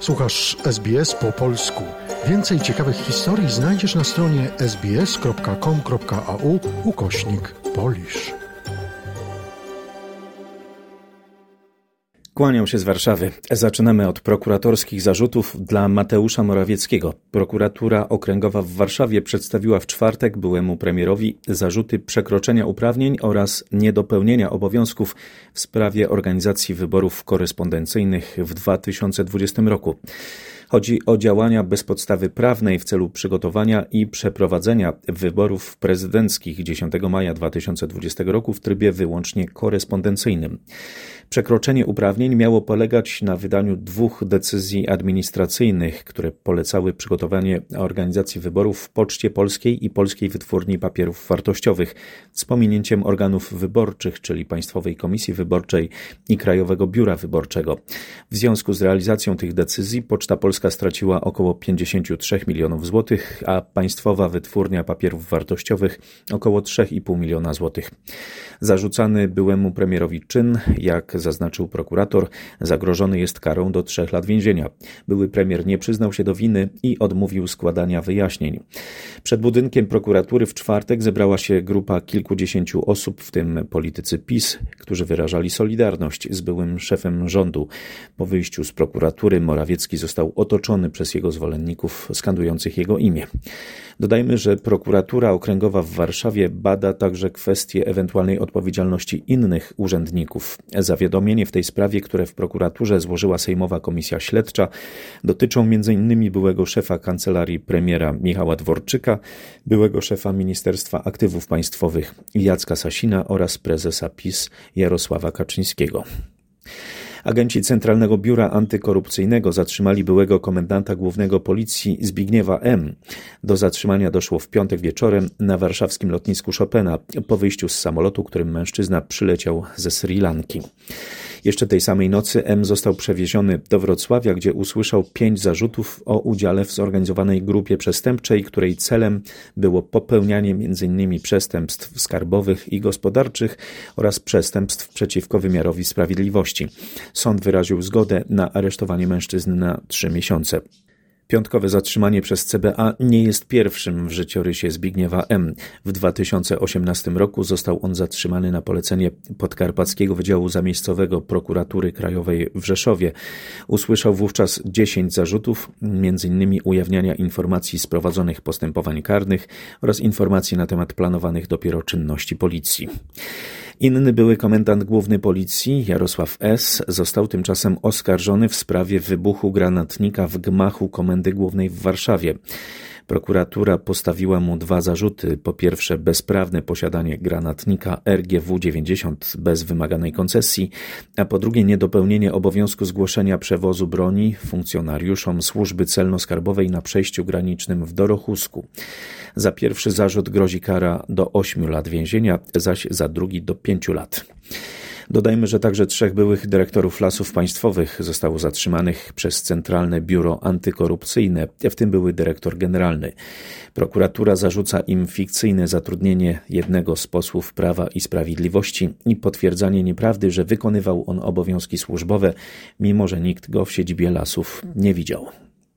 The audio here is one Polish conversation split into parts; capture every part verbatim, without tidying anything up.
Słuchasz S B S po polsku. Więcej ciekawych historii znajdziesz na stronie sbs.com.au ukośnik Polish. Kłaniam się z Warszawy. Zaczynamy od prokuratorskich zarzutów dla Mateusza Morawieckiego. Prokuratura Okręgowa w Warszawie przedstawiła w czwartek byłemu premierowi zarzuty przekroczenia uprawnień oraz niedopełnienia obowiązków w sprawie organizacji wyborów korespondencyjnych w dwa tysiące dwudziestym roku. Chodzi o działania bez podstawy prawnej w celu przygotowania i przeprowadzenia wyborów prezydenckich dziesiątego maja dwa tysiące dwudziestego roku w trybie wyłącznie korespondencyjnym. Przekroczenie uprawnień miało polegać na wydaniu dwóch decyzji administracyjnych, które polecały przygotowanie organizacji wyborów w Poczcie Polskiej i Polskiej Wytwórni Papierów Wartościowych z pominięciem organów wyborczych, czyli Państwowej Komisji Wyborczej i Krajowego Biura Wyborczego. W związku z realizacją tych decyzji Poczta Polska straciła około pięćdziesiąt trzy milionów złotych, a Państwowa Wytwórnia Papierów Wartościowych około trzy i pół miliona złotych. Zarzucany byłemu premierowi czyn, jak zaznaczył prokurator, zagrożony jest karą do trzech lat więzienia. Były premier nie przyznał się do winy i odmówił składania wyjaśnień. Przed budynkiem prokuratury w czwartek zebrała się grupa kilkudziesięciu osób, w tym politycy PiS, którzy wyrażali solidarność z byłym szefem rządu. Po wyjściu z prokuratury Morawiecki został otoczony przez jego zwolenników skandujących jego imię. Dodajmy, że prokuratura okręgowa w Warszawie bada także kwestie ewentualnej odpowiedzialności innych urzędników. Zawiadomienie w tej sprawie, które w prokuraturze złożyła Sejmowa Komisja Śledcza, dotyczą między innymi byłego szefa kancelarii premiera Michała Dworczyka, byłego szefa Ministerstwa Aktywów Państwowych Jacka Sasina oraz prezesa PiS Jarosława Kaczyńskiego. Agenci Centralnego Biura Antykorupcyjnego zatrzymali byłego komendanta głównego policji Zbigniewa M. Do zatrzymania doszło w piątek wieczorem na warszawskim lotnisku Chopina po wyjściu z samolotu, którym mężczyzna przyleciał ze Sri Lanki. Jeszcze tej samej nocy M został przewieziony do Wrocławia, gdzie usłyszał pięć zarzutów o udziale w zorganizowanej grupie przestępczej, której celem było popełnianie między innymi przestępstw skarbowych i gospodarczych oraz przestępstw przeciwko wymiarowi sprawiedliwości. Sąd wyraził zgodę na aresztowanie mężczyzny na trzy miesiące. Piątkowe zatrzymanie przez C B A nie jest pierwszym w życiorysie Zbigniewa M. W dwa tysiące osiemnastym roku został on zatrzymany na polecenie Podkarpackiego Wydziału Zamiejscowego Prokuratury Krajowej w Rzeszowie. Usłyszał wówczas dziesięć zarzutów, między innymi ujawniania informacji z prowadzonych postępowań karnych oraz informacji na temat planowanych dopiero czynności policji. Inny były komendant główny policji, Jarosław S., został tymczasem oskarżony w sprawie wybuchu granatnika w gmachu Komendy Głównej w Warszawie. Prokuratura postawiła mu dwa zarzuty. Po pierwsze bezprawne posiadanie granatnika R G W dziewięćdziesiąt bez wymaganej koncesji, a po drugie niedopełnienie obowiązku zgłoszenia przewozu broni funkcjonariuszom służby celno-skarbowej na przejściu granicznym w Dorochusku. Za pierwszy zarzut grozi kara do ośmiu lat więzienia, zaś za drugi do pięciu lat. Dodajmy, że także trzech byłych dyrektorów Lasów Państwowych zostało zatrzymanych przez Centralne Biuro Antykorupcyjne, w tym były dyrektor generalny. Prokuratura zarzuca im fikcyjne zatrudnienie jednego z posłów Prawa i Sprawiedliwości i potwierdzanie nieprawdy, że wykonywał on obowiązki służbowe, mimo że nikt go w siedzibie Lasów nie widział.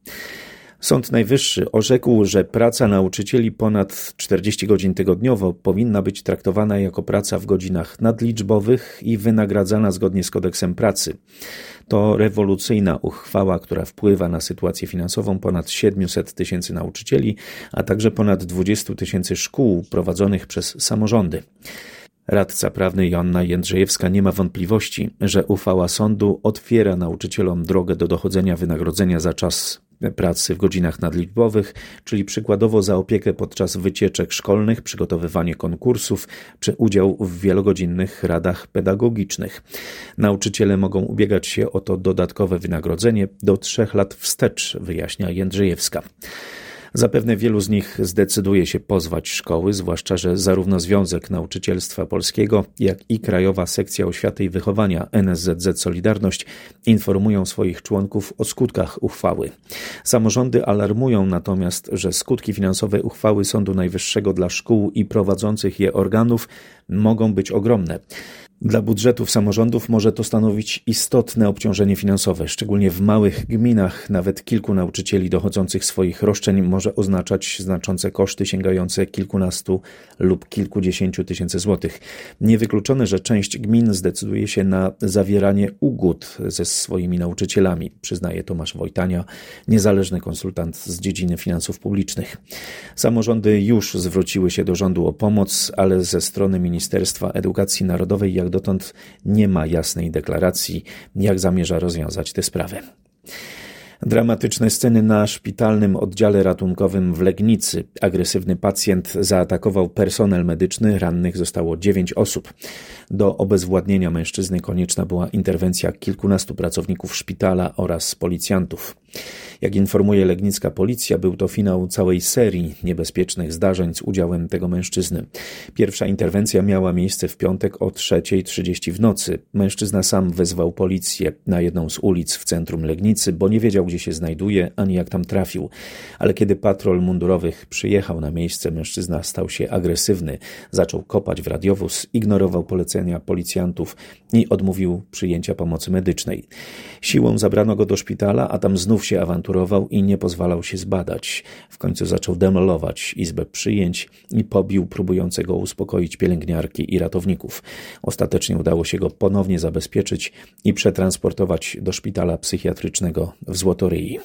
Sąd Najwyższy orzekł, że praca nauczycieli ponad czterdzieści godzin tygodniowo powinna być traktowana jako praca w godzinach nadliczbowych i wynagradzana zgodnie z kodeksem pracy. To rewolucyjna uchwała, która wpływa na sytuację finansową ponad siedmiuset tysięcy nauczycieli, a także ponad dwudziestu tysięcy szkół prowadzonych przez samorządy. Radca prawny Joanna Jędrzejewska nie ma wątpliwości, że uchwała sądu otwiera nauczycielom drogę do dochodzenia wynagrodzenia za czas pracy w godzinach nadliczbowych, czyli przykładowo za opiekę podczas wycieczek szkolnych, przygotowywanie konkursów czy udział w wielogodzinnych radach pedagogicznych. Nauczyciele mogą ubiegać się o to dodatkowe wynagrodzenie do trzech lat wstecz, wyjaśnia Jędrzejewska. Zapewne wielu z nich zdecyduje się pozwać szkoły, zwłaszcza że zarówno Związek Nauczycielstwa Polskiego, jak i Krajowa Sekcja Oświaty i Wychowania N S Z Z Solidarność informują swoich członków o skutkach uchwały. Samorządy alarmują natomiast, że skutki finansowe uchwały Sądu Najwyższego dla szkół i prowadzących je organów mogą być ogromne. Dla budżetów samorządów może to stanowić istotne obciążenie finansowe, szczególnie w małych gminach. Nawet kilku nauczycieli dochodzących swoich roszczeń może oznaczać znaczące koszty sięgające kilkunastu lub kilkudziesięciu tysięcy złotych. Niewykluczone, że część gmin zdecyduje się na zawieranie ugód ze swoimi nauczycielami, przyznaje Tomasz Wojtania, niezależny konsultant z dziedziny finansów publicznych. Samorządy już zwróciły się do rządu o pomoc, ale ze strony Ministerstwa Edukacji Narodowej jak dotąd nie ma jasnej deklaracji, jak zamierza rozwiązać tę sprawę. Dramatyczne sceny na szpitalnym oddziale ratunkowym w Legnicy. Agresywny pacjent zaatakował personel medyczny, rannych zostało dziewięć osób. Do obezwładnienia mężczyzny konieczna była interwencja kilkunastu pracowników szpitala oraz policjantów. Jak informuje legnicka policja, był to finał całej serii niebezpiecznych zdarzeń z udziałem tego mężczyzny. Pierwsza interwencja miała miejsce w piątek o trzeciej trzydzieści w nocy. Mężczyzna sam wezwał policję na jedną z ulic w centrum Legnicy, bo nie wiedział, gdzie się znajduje, ani jak tam trafił. Ale kiedy patrol mundurowych przyjechał na miejsce, mężczyzna stał się agresywny. Zaczął kopać w radiowóz, ignorował polecenia policjantów i odmówił przyjęcia pomocy medycznej. Siłą zabrano go do szpitala, a tam znów się awanturował i nie pozwalał się zbadać. W końcu zaczął demolować izbę przyjęć i pobił próbującego uspokoić pielęgniarki i ratowników. Ostatecznie udało się go ponownie zabezpieczyć i przetransportować do szpitala psychiatrycznego w Złotoryi.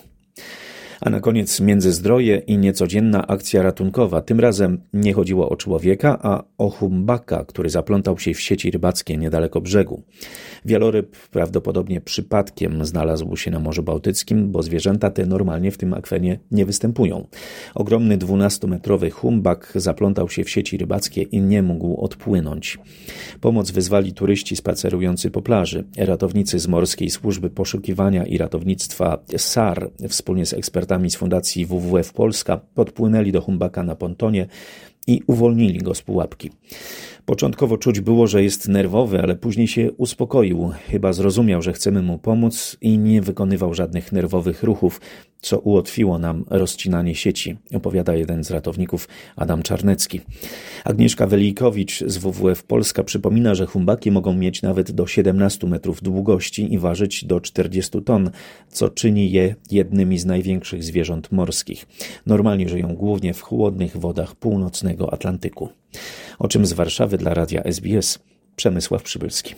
A na koniec Międzyzdroje i niecodzienna akcja ratunkowa. Tym razem nie chodziło o człowieka, a o humbaka, który zaplątał się w sieci rybackie niedaleko brzegu. Wieloryb prawdopodobnie przypadkiem znalazł się na Morzu Bałtyckim, bo zwierzęta te normalnie w tym akwenie nie występują. Ogromny dwunastometrowy humbak zaplątał się w sieci rybackie i nie mógł odpłynąć. Pomoc wyzwali turyści spacerujący po plaży. Ratownicy z Morskiej Służby Poszukiwania i Ratownictwa S A R wspólnie z ekspertami z Fundacji W W F Polska podpłynęli do humbaka na pontonie i uwolnili go z pułapki. Początkowo czuć było, że jest nerwowy, ale później się uspokoił. Chyba zrozumiał, że chcemy mu pomóc i nie wykonywał żadnych nerwowych ruchów, co ułatwiło nam rozcinanie sieci, opowiada jeden z ratowników, Adam Czarnecki. Agnieszka Welijkowicz z W W F Polska przypomina, że humbaki mogą mieć nawet do siedemnastu metrów długości i ważyć do czterdziestu ton, co czyni je jednymi z największych zwierząt morskich. Normalnie żyją głównie w chłodnych wodach północnego Atlantyku. O czym z Warszawy dla Radia S B S Przemysław Przybylski.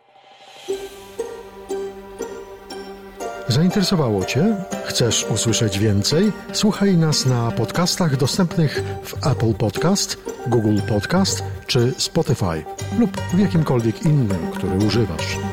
Zainteresowało Cię? Chcesz usłyszeć więcej? Słuchaj nas na podcastach dostępnych w Apple Podcast, Google Podcast czy Spotify lub w jakimkolwiek innym, który używasz.